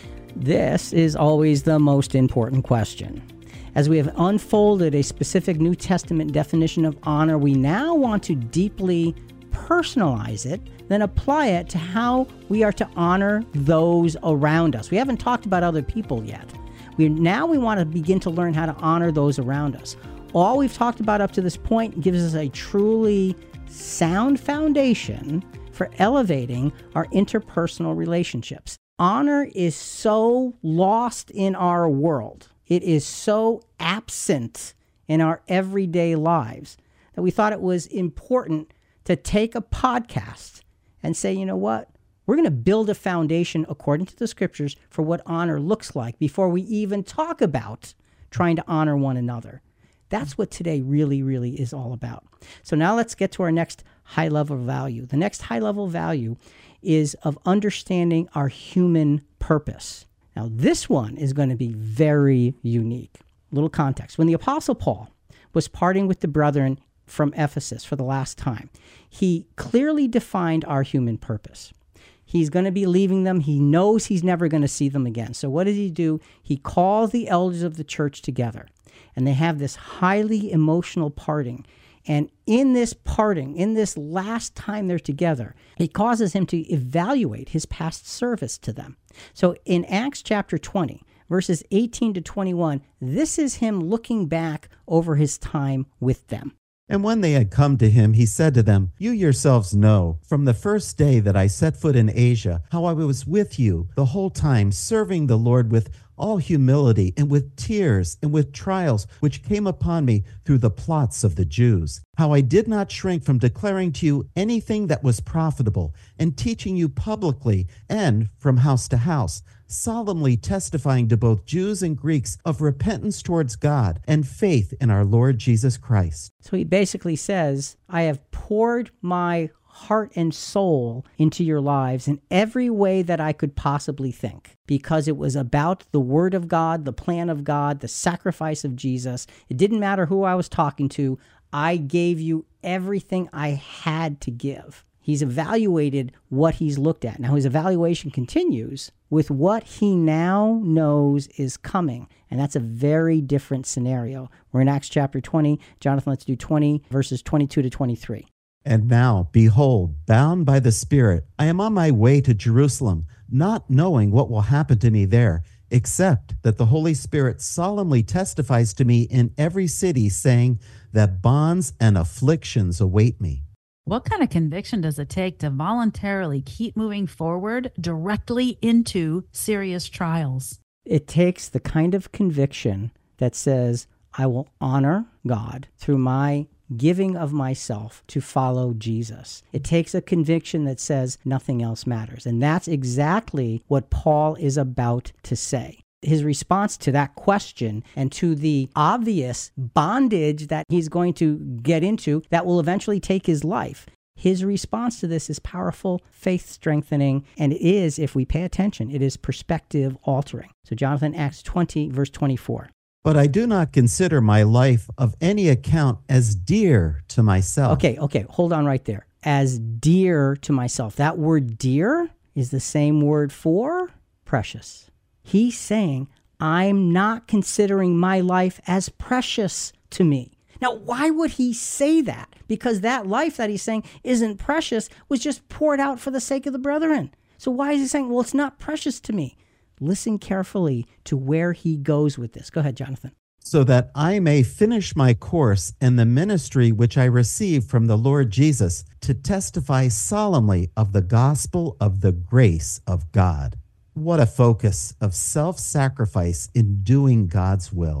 This is always the most important question. As we have unfolded a specific New Testament definition of honor, we now want to deeply personalize it, then apply it to how we are to honor those around us. We haven't talked about other people yet. We now we want to begin to learn how to honor those around us. All we've talked about up to this point gives us a truly sound foundation for elevating our interpersonal relationships. Honor is so lost in our world. It is so absent in our everyday lives that we thought it was important to take a podcast and say, you know what? We're going to build a foundation according to the scriptures for what honor looks like before we even talk about trying to honor one another. That's what today really, really is all about. So now let's get to our next high level value. The next high level value is of understanding our human purpose. Now, this one is going to be very unique. A little context. When the Apostle Paul was parting with the brethren from Ephesus for the last time, he clearly defined our human purpose. He's going to be leaving them. He knows he's never going to see them again. So what does he do? He calls the elders of the church together, and they have this highly emotional parting. And in this parting, in this last time they're together, it causes him to evaluate his past service to them. So in Acts chapter twenty, verses eighteen to twenty-one, this is him looking back over his time with them. And when they had come to him, he said to them, "You yourselves know from the first day that I set foot in Asia, how I was with you the whole time, serving the Lord with all humility and with tears and with trials which came upon me through the plots of the Jews, how I did not shrink from declaring to you anything that was profitable and teaching you publicly and from house to house, solemnly testifying to both Jews and Greeks of repentance towards God and faith in our Lord Jesus Christ." So he basically says, I have poured my heart and soul into your lives in every way that I could possibly think, because it was about the Word of God, the plan of God, the sacrifice of Jesus. It didn't matter who I was talking to. I gave you everything I had to give. He's evaluated what he's looked at. Now his evaluation continues with what he now knows is coming. And that's a very different scenario. We're in Acts chapter twenty. Jonathan, let's do twenty, verses twenty-two to twenty-three. "And now, behold, bound by the Spirit, I am on my way to Jerusalem, not knowing what will happen to me there, except that the Holy Spirit solemnly testifies to me in every city, saying that bonds and afflictions await me." What kind of conviction does it take to voluntarily keep moving forward directly into serious trials? It takes the kind of conviction that says, I will honor God through my giving of myself to follow Jesus. It takes a conviction that says nothing else matters. And that's exactly what Paul is about to say. His response to that question and to the obvious bondage that he's going to get into that will eventually take his life. His response to this is powerful, faith strengthening, and it is, if we pay attention, it is perspective altering. So Jonathan, Acts twenty, verse twenty-four. "But I do not consider my life of any account as dear to myself." Okay, okay, hold on right there. As dear to myself. That word dear is the same word for precious. He's saying, I'm not considering my life as precious to me. Now, why would he say that? Because that life that he's saying isn't precious was just poured out for the sake of the brethren. So why is he saying, well, it's not precious to me? Listen carefully to where he goes with this. Go ahead, Jonathan. "So that I may finish my course in the ministry which I received from the Lord Jesus, to testify solemnly of the gospel of the grace of God." What a focus of self-sacrifice in doing God's will.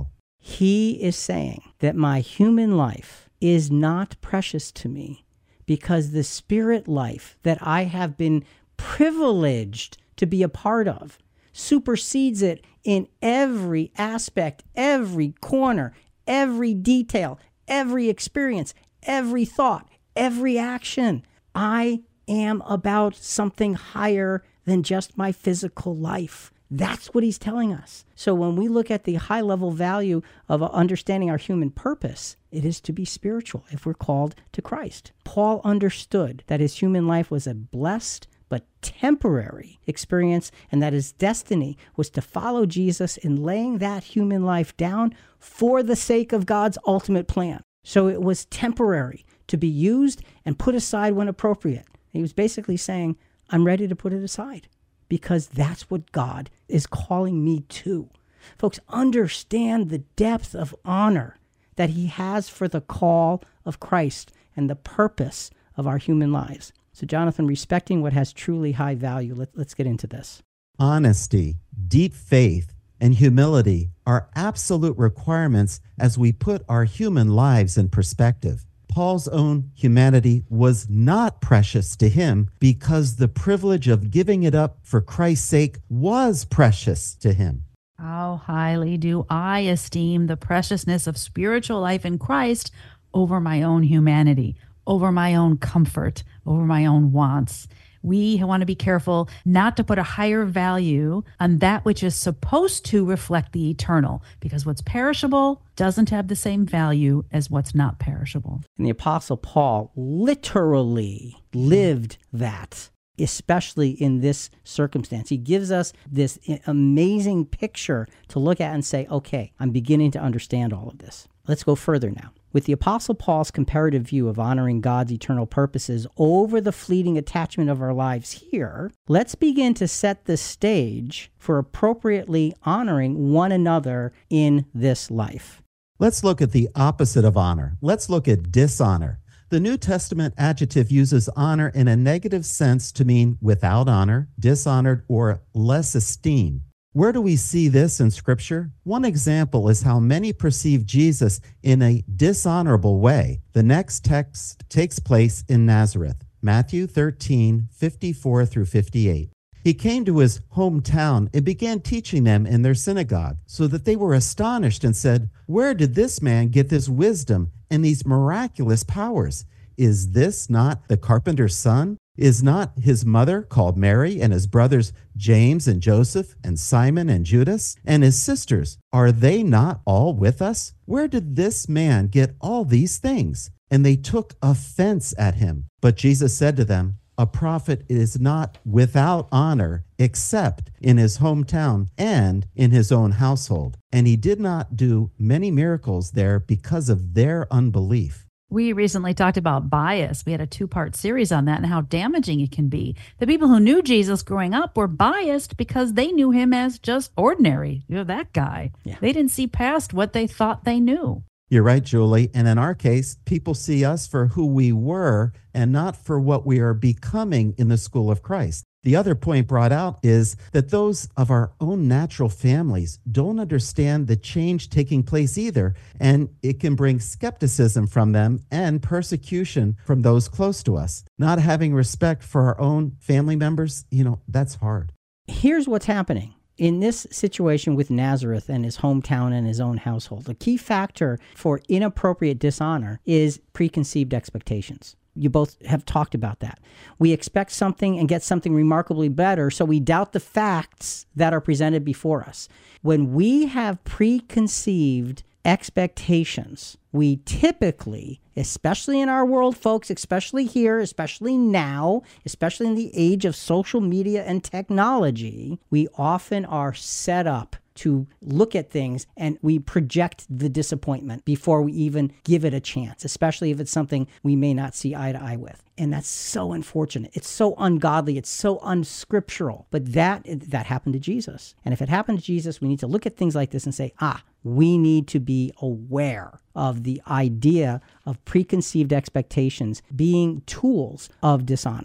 He is saying that my human life is not precious to me because the spirit life that I have been privileged to be a part of supersedes it in every aspect, every corner, every detail, every experience, every thought, every action. I am about something higher than just my physical life. That's what he's telling us. So when we look at the high level value of understanding our human purpose, it is to be spiritual if we're called to Christ. Paul understood that his human life was a blessed but temporary experience, and that his destiny was to follow Jesus in laying that human life down for the sake of God's ultimate plan. So it was temporary to be used and put aside when appropriate. He was basically saying, I'm ready to put it aside because that's what God is calling me to. Folks, understand the depth of honor that he has for the call of Christ and the purpose of our human lives. So, Jonathan, respecting what has truly high value, let, let's get into this. Honesty, deep faith, and humility are absolute requirements as we put our human lives in perspective. Paul's own humanity was not precious to him because the privilege of giving it up for Christ's sake was precious to him. How highly do I esteem the preciousness of spiritual life in Christ over my own humanity, over my own comfort, over my own wants. We want to be careful not to put a higher value on that which is supposed to reflect the eternal, because what's perishable doesn't have the same value as what's not perishable. And the Apostle Paul literally lived that, especially in this circumstance. He gives us this amazing picture to look at and say, okay, I'm beginning to understand all of this. Let's go further now. With the Apostle Paul's comparative view of honoring God's eternal purposes over the fleeting attachment of our lives here, let's begin to set the stage for appropriately honoring one another in this life. Let's look at the opposite of honor. Let's look at dishonor. The New Testament adjective uses honor in a negative sense to mean without honor, dishonored, or less esteem. Where do we see this in Scripture? One example is how many perceive Jesus in a dishonorable way. The next text takes place in Nazareth, Matthew thirteen, fifty-four through fifty-eight. He came to his hometown and began teaching them in their synagogue, so that they were astonished and said, "Where did this man get this wisdom and these miraculous powers? Is this not the carpenter's son? Is not his mother called Mary, and his brothers James and Joseph and Simon and Judas, and his sisters? Are they not all with us? Where did this man get all these things?" And they took offense at him. But Jesus said to them, "A prophet is not without honor except in his hometown and in his own household." And he did not do many miracles there because of their unbelief. We recently talked about bias. We had a two-part series on that and how damaging it can be. The people who knew Jesus growing up were biased because they knew him as just ordinary. You know, that guy. Yeah. They didn't see past what they thought they knew. You're right, Julie. And in our case, people see us for who we were and not for what we are becoming in the school of Christ. The other point brought out is that those of our own natural families don't understand the change taking place either, and it can bring skepticism from them and persecution from those close to us. Not having respect for our own family members, you know, that's hard. Here's what's happening. In this situation with Nazareth and his hometown and his own household, the key factor for inappropriate dishonor is preconceived expectations. You both have talked about that. We expect something and get something remarkably better, so we doubt the facts that are presented before us. When we have preconceived expectations, we typically, especially in our world, folks, especially here, especially now, especially in the age of social media and technology, we often are set up to look at things and we project the disappointment before we even give it a chance, especially if it's something we may not see eye to eye with. And that's so unfortunate. It's so ungodly. It's so unscriptural. But that that happened to Jesus. And if it happened to Jesus, we need to look at things like this and say, ah, we need to be aware of the idea of preconceived expectations being tools of dishonor.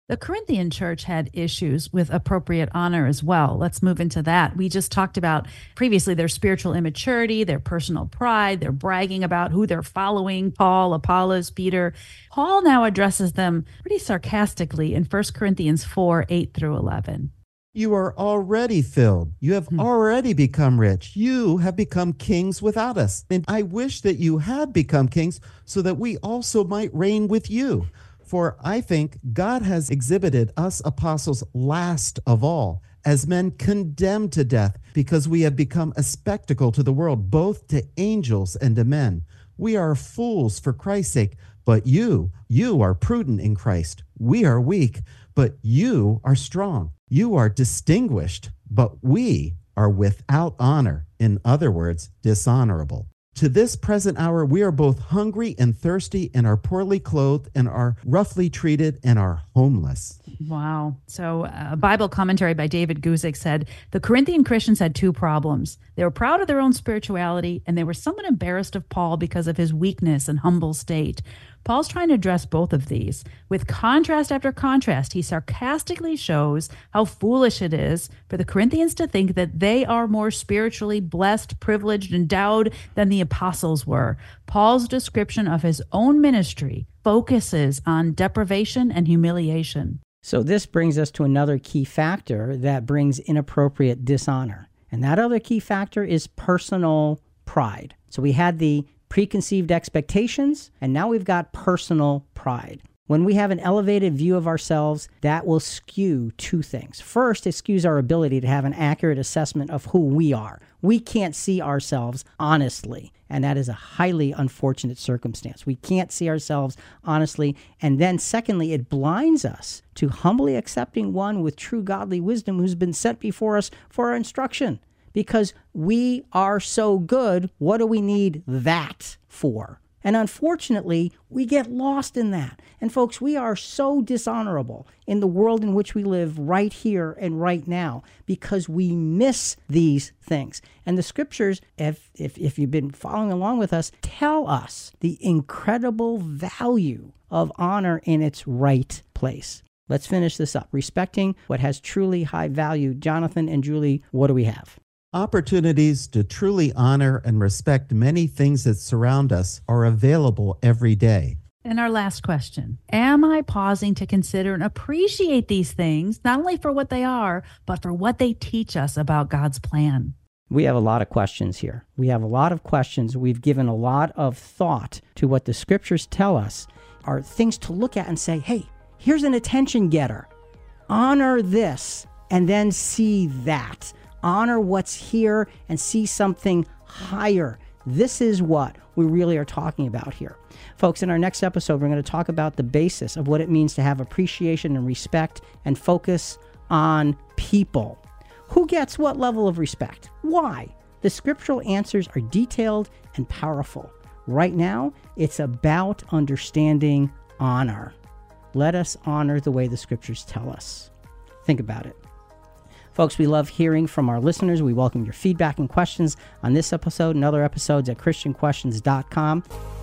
The Corinthian church had issues with appropriate honor as well. Let's move into that. We just talked about previously their spiritual immaturity, their personal pride, their bragging about who they're following, Paul, Apollos, Peter. Paul now addresses them pretty sarcastically in First Corinthians four, eight through eleven. You are already filled. You have hmm. already become rich. You have become kings without us. And I wish that you had become kings so that we also might reign with you. For I think God has exhibited us apostles last of all, as men condemned to death, because we have become a spectacle to the world, both to angels and to men. We are fools for Christ's sake, but you, you are prudent in Christ. We are weak, but you are strong. You are distinguished, but we are without honor. In other words, dishonorable. To this present hour, we are both hungry and thirsty and are poorly clothed and are roughly treated and are homeless. Wow. So uh, a Bible commentary by David Guzik said, the Corinthian Christians had two problems. They were proud of their own spirituality, and they were somewhat embarrassed of Paul because of his weakness and humble state. Paul's trying to address both of these. With contrast after contrast, he sarcastically shows how foolish it is for the Corinthians to think that they are more spiritually blessed, privileged, endowed than the apostles were. Paul's description of his own ministry focuses on deprivation and humiliation. So this brings us to another key factor that brings inappropriate dishonor. And that other key factor is personal pride. So we had the preconceived expectations, and now we've got personal pride. When we have an elevated view of ourselves, that will skew two things. First, it skews our ability to have an accurate assessment of who we are. We can't see ourselves honestly, and that is a highly unfortunate circumstance. We can't see ourselves honestly, and then secondly, it blinds us to humbly accepting one with true godly wisdom who's been set before us for our instruction. Because we are so good, what do we need that for? And unfortunately, we get lost in that. And folks, we are so dishonorable in the world in which we live right here and right now because we miss these things. And the scriptures, if, if, if you've been following along with us, tell us the incredible value of honor in its right place. Let's finish this up. Respecting what has truly high value. Jonathan and Julie, what do we have? Opportunities to truly honor and respect many things that surround us are available every day. And our last question, am I pausing to consider and appreciate these things, not only for what they are, but for what they teach us about God's plan? We have a lot of questions here. We have a lot of questions. We've given a lot of thought to what the scriptures tell us are things to look at and say, hey, here's an attention getter. Honor this and then see that. Honor what's here and see something higher. This is what we really are talking about here. Folks, in our next episode, we're going to talk about the basis of what it means to have appreciation and respect and focus on people. Who gets what level of respect? Why? The scriptural answers are detailed and powerful. Right now, it's about understanding honor. Let us honor the way the scriptures tell us. Think about it. Folks, we love hearing from our listeners. We welcome your feedback and questions on this episode and other episodes at Christian Questions dot com.